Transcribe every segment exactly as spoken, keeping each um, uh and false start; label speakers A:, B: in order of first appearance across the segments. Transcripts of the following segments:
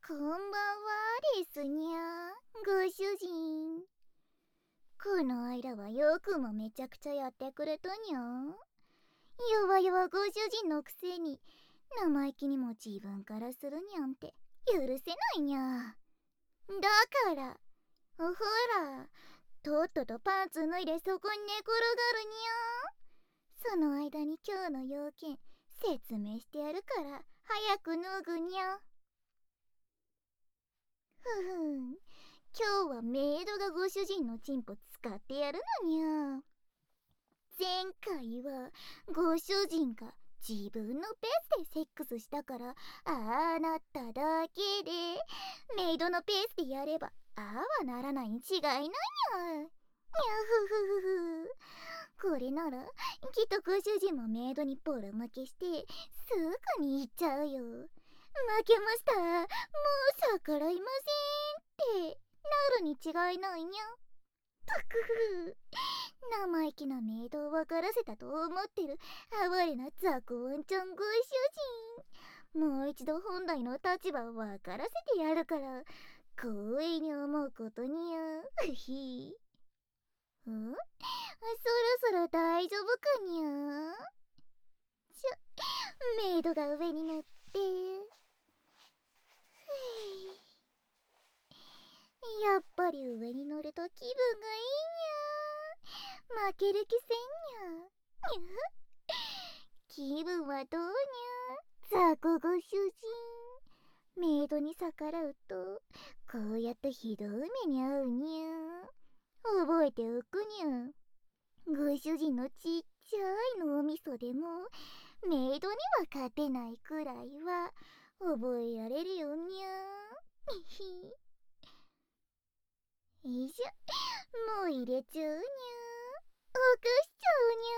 A: こんばんはですにゃ、ご主人。この間はよくもめちゃくちゃやってくれたにゃ。弱々ご主人のくせに生意気にも自分からするにゃんて許せないにゃ。だからほら、とっととパンツ脱いでそこに寝転がるにゃ。その間に今日の要件説明してやるから早く脱ぐにゃ。ふふん、今日はメイドがご主人のチンポ使ってやるのにゃ。前回はご主人が自分のペースでセックスしたからああなっただけで、メイドのペースでやればああはならないに違いないにゃ。にゃふふふふ。これならきっとご主人もメイドにボロ負けしてすぐに行っちゃうよ。負けました、もう逆らいませんってなるに違いないにゃ。ぷくふ、生意気なメイドを分からせたと思ってる哀れなザコワンちゃんご主人。もう一度本来の立場を分からせてやるから光栄に思うことにゃ。ふひん、そろそろ大丈夫かにゃ。ちょ、メイドが上に乗ってやっぱり上に乗ると気分がいいにゃ。負ける気せんにゃ。気分はどうにゃ、ザコご主人。メイドに逆らうとこうやってひどい目に遭うにゃ。覚えておくにゃ。ご主人のちっちゃい脳みそでもメイドには勝てないくらいは覚えられるよにゃ。みひ。よいしょ、もう入れちゃうにゃ。起こしちゃ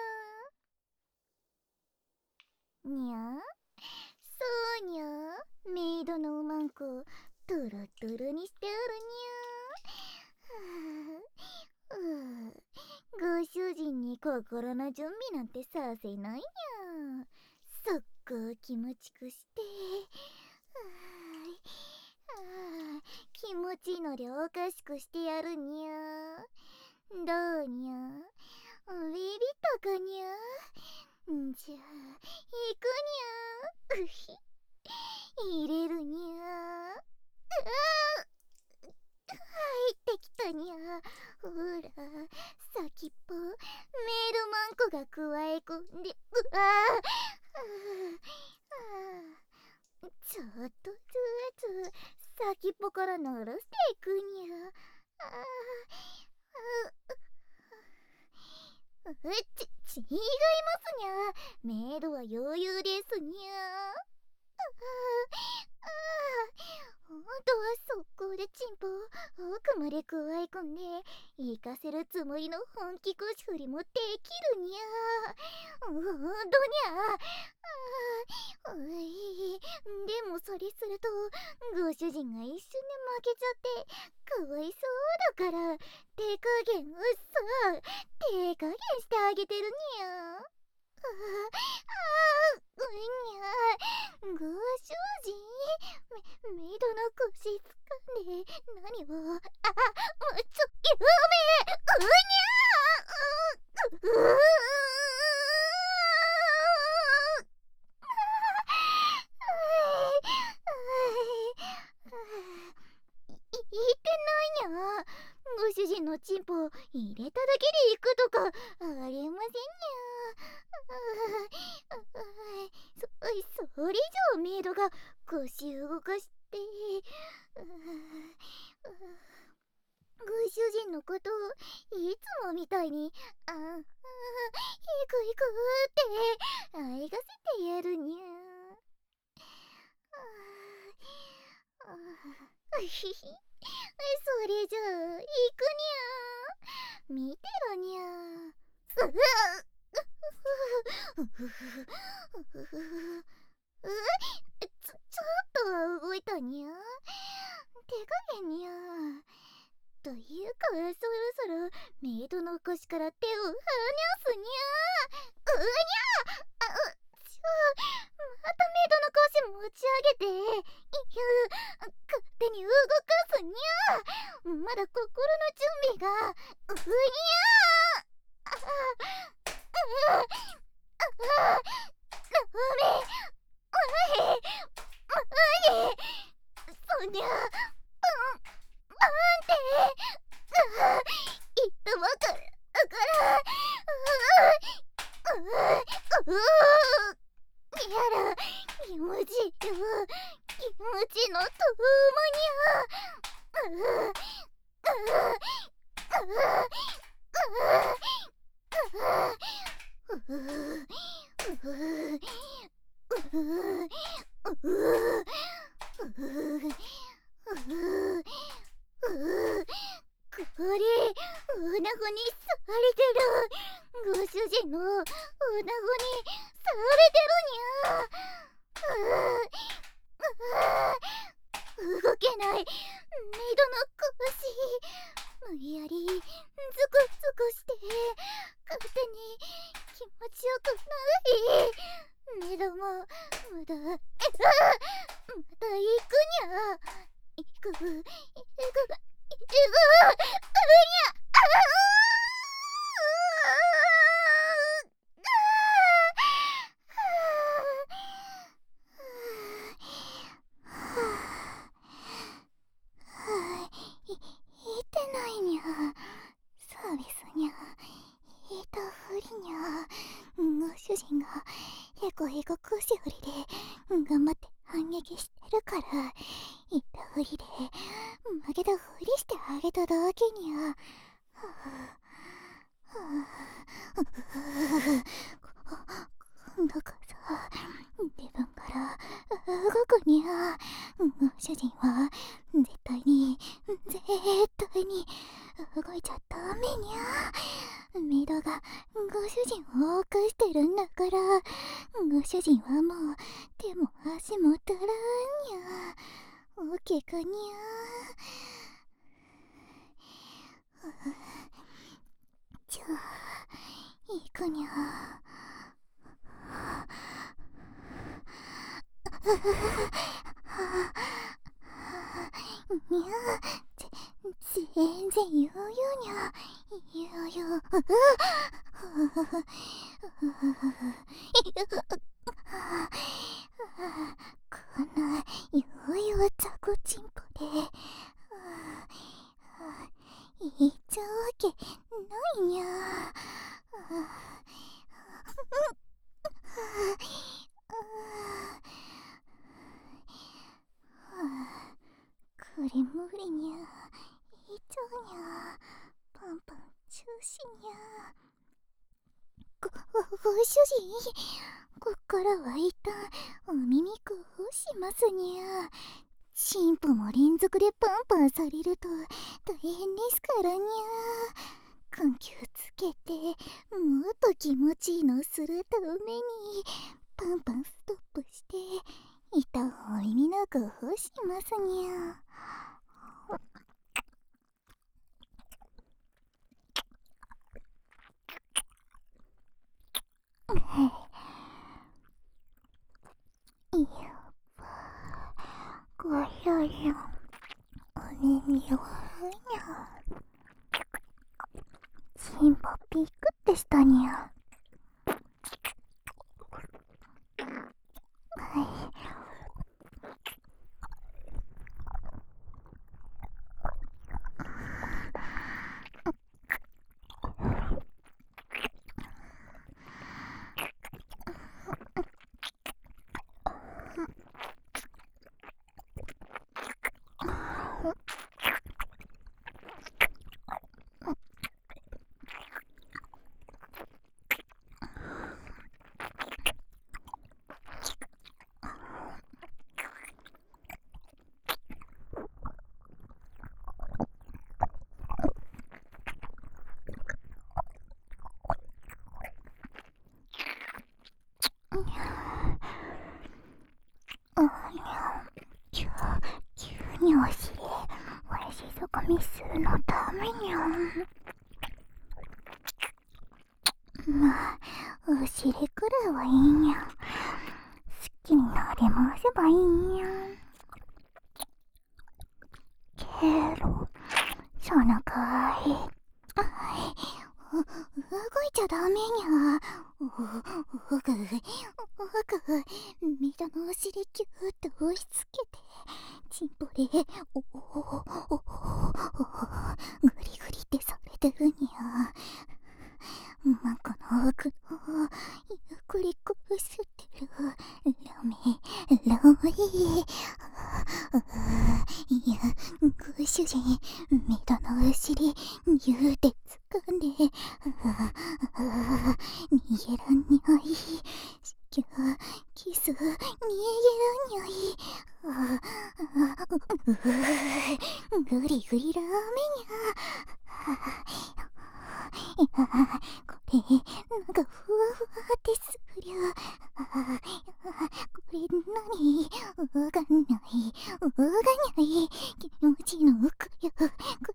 A: うにゃ。にゃ、そうにゃ、メイドのおまんこをトロトロにしてあるにゃ。はあ、ご主人に心の準備なんてさせないにゃ。そっこ気持ちくして、はあ、はあ、気持ちいいのでおかしくしてやるにゃ。どうにゃ、ビビったかにゃ。んじゃあ行くにゃ。うひ、入れるにゃ。入ってきたにゃ。ほら、先っぽメールマンコがくわえ込んで、うわあ、ちょっとずつ先っぽから鳴らしていくにゃ。ああ、ち、ち、違いますにゃ。メイドは余裕ですにゃ。ああ、本当は速攻でチンポを奥までくわえ込んで行かせるつもりの本気腰振りもできるにゃ。ほんとにゃ。ああ、うい、でもそれするとご主人が一瞬で負けちゃってかわいそうだから手加減をさ、手加減してあげてるにゃ。ああ、うにゃ。ご主人、メ、メイドの腰掴んで何を、あ、ちょ、ゆめ、うにゃ。う、う、う、い、言ってないにゃ。ご主人のチンポを入れただけで行くとかありませんにゃ。そ、それじゃあメイドが腰動かしてご主人のことをいつもみたいにああ、行く行くってあいがせてやるにゃ。ああ、ひひ、それじゃあ行くにゃ。見てろにゃ。ううう、ちょ、ちょっとは動いたにゃ。手加減にゃ。というか、そろそろメイドの腰から手を離すにゃ。うにゃ。あ、ちょ、またメイドの腰持ち上げて。いや、か、 やら気持ちよ気持ちのともにゃうううこれおなごにされてる。ご主人のおなごにされてるにゃ。動けないメイドの腰、無理やりズクズクして勝手に気持ちよくない。メイドもまだまた行くにゃ。行く行く行く行くにゃ。いいてないにゃ。そうですにゃ。いたふりにゃ。ご主人がへこへこ腰振りで頑張って反撃してるから、いたふりで負けたふりしてあげただけにゃ。今度こそ自分から動くにゃ。ご主人は絶対に絶対に動いちゃダメにゃ。メイドがご主人を犯してるんだから、ご主人はもう手も足も足らんにゃ。お怪我にゃ。じゃあ行くにゃ。にゃ。全然言うよにゃ。言うよ。このゆうゆうザコチンポで言っちゃうわけないにゃ。これ無理にゃ。言っちゃうにゃ。パンパン中止にゃ。ご、ご主人、こっからは一旦お耳こうしますにゃ。チンポも連続でパンパンされると大変ですからにゃ。緩急つけてもっと気持ちいいのするためにパンパンストップして一旦お耳のこうしますにゃ。いやご主人お耳をふにゃ。チンポピクってしたにゃ。はい。急にお尻わしそこみするのためにゃ。まあお尻くらいはいいにゃ。好きになり回せばいいにゃ。けどそのかい動いちゃダメにゃ。おぐおぐメイドのお尻キューッと押し付けてチンポでおおおグリグリってされてるにゃ。まこの奥のゆっくりこすってるキス、にえげるにゃい。ぐりぐりラーメンや。これ、なんかふわふわってすりゃ。これ何？うがない、うがない気持ちのくよ、くよ、くよ。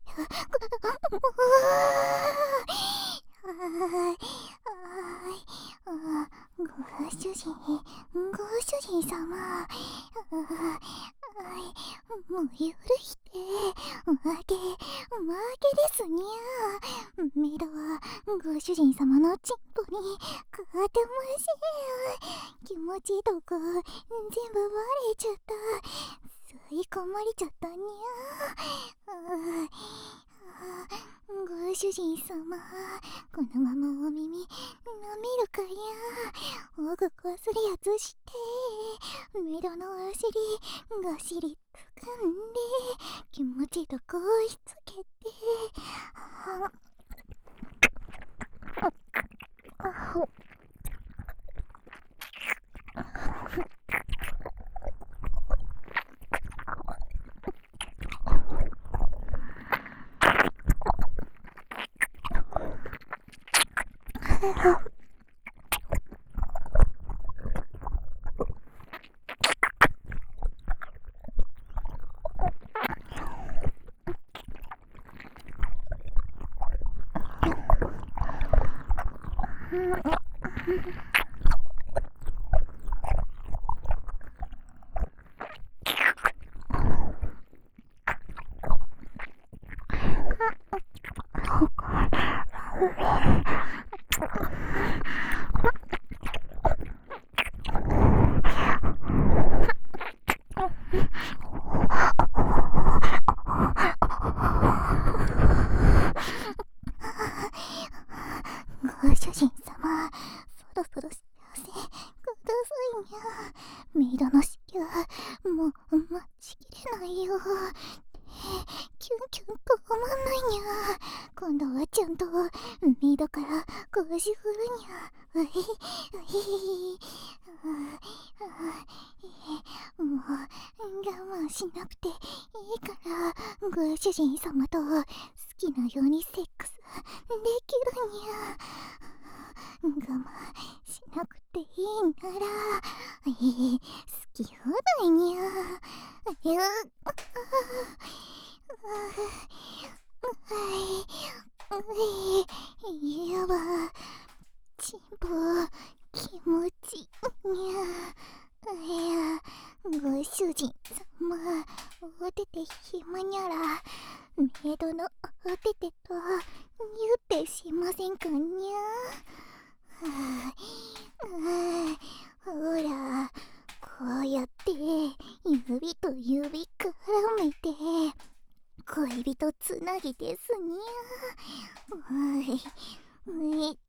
A: あーい、あーい、ご主人、ご主人様。あーい、もう許して、負け、負けですにゃ。メロはご主人様のチンポに勝てません。気持ちとか全部バレちゃった。吸い込まれちゃったにゃ。あーご主人様、このままお耳舐めるかや。おぐこすりやつして、メロのお尻がしりつかんで、気持ちとこ押しつけて、ああほご主人様、そろそろ幸せくださいにゃ。メイドの子宮、もう待ちきれないよ。キュンキュンと止まんないにゃ。今度はちゃんとメイドから腰振るにゃ。うひうひもう我慢しなくていいから、ご主人様と好きなようにセックスできるにゃ。我慢しなくていいなら、好き放題にゃ。ゆっいやば、チンポ気持ちにゃ。いや、ご主人様、おてて暇にゃら、メイドのおててと言ってしませんかにゃ。はあ、ほら、こうやって指と指絡めて恋人つなぎですにゃ。おい、うい、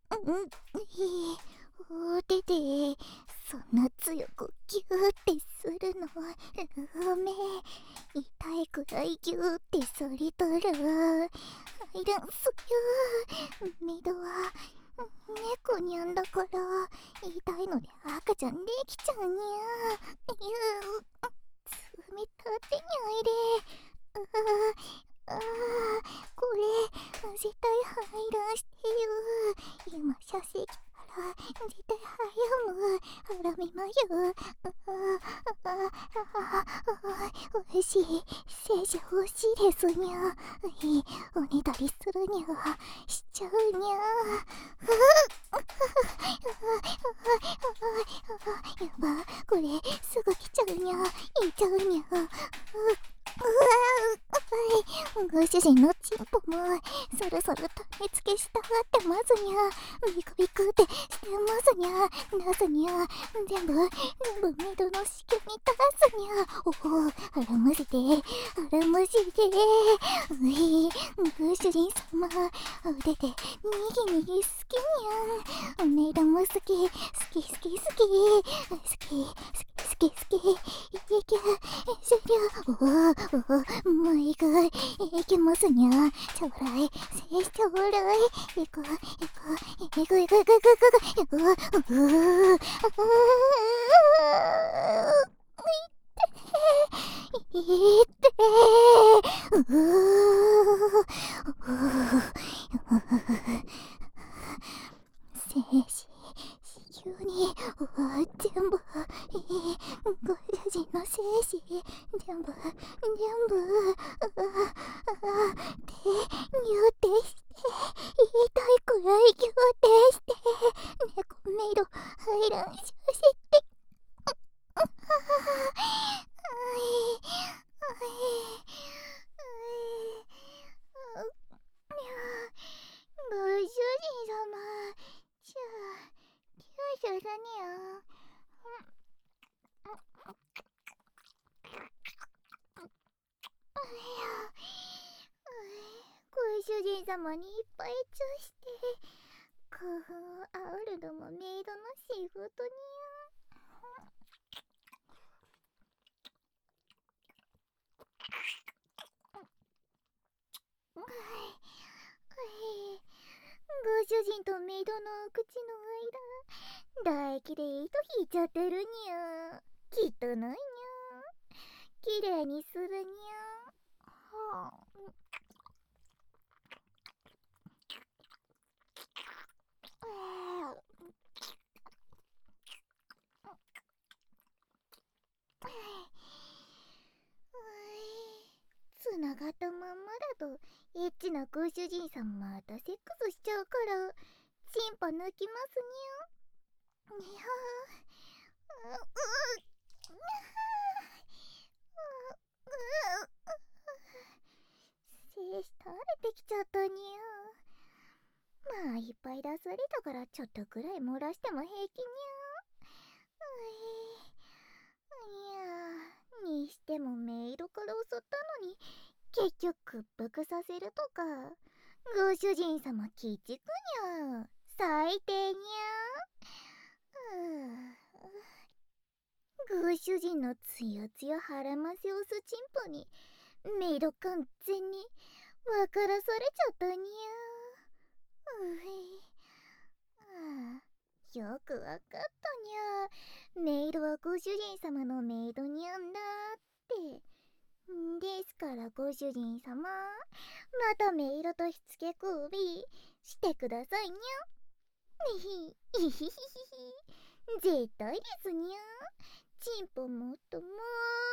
A: おててそんな強くギューってするのダメ。痛いくらいギューってそりとる。アイランスよ。メイドは猫にゃんだから痛いので赤ちゃんできちゃうにゃ。ゆう冷たてにゃいで。ああ、これ絶対排卵してよ。今射精から絶対早む。ハラミまよ。ああああおいしい。精子欲しいですにゃ。おねだりするにゃ。しちゃうにゃ。やば、これすぐ来ちゃうにゃ。いっちゃうにゃ。うわご主人のチンポもそろそろ種付けしたがってますにゃ。ビクビクってしてますにゃ。出すにゃ。全部全部メイドの子宮に出すにゃ。おお、腹むせて腹むせて。うい、ご主人様、お手でにぎにぎ好きにゃん。メイドも好き好き好き好き好き好き好き好きいけ終了。おおおもういくいきますにゃ。ちょうだいせいちょうだい。いくいくいくいくいくいくいくいくううううし、全部、全部、うあ、あ、で、ギューテして、痛いくらいギューテして、猫メイド入らんさせて、あはは、あい、あい、あい、ご主人様、ちゅ、ちゅするにゃ。ご主人様にいっぱいチューして、興奮を煽るのもメイドの仕事にゃ。はい、ご主人とメイドの口の間、唾液で糸引いちゃってるにゃ。きっとないにゃ。きれいにするにゃ。はあ、つながったまんまだとエッチなご主人さんまたセックスしちゃうからチンポ抜きますにゃ。にゃー、うう精子垂れてきちゃったにゃ。まあいっぱい出されたからちょっとくらい漏らしても平気にゃ。うい、いやにしてもメイドから襲ったのに結局屈服させるとか、ご主人様鬼畜にゃ。最低にゃ。ご主人のつやつや腹ませオスチンポにメイド完全に分からされちゃったにゃ。うい、あ、よくわかったにゃ。メイドはご主人様のメイドにゃんだって。ですからご主人様、またメイドとしつけ首してくださいにゃ。にひ、いひひひひ、絶対ですにゃ。チンポもっとも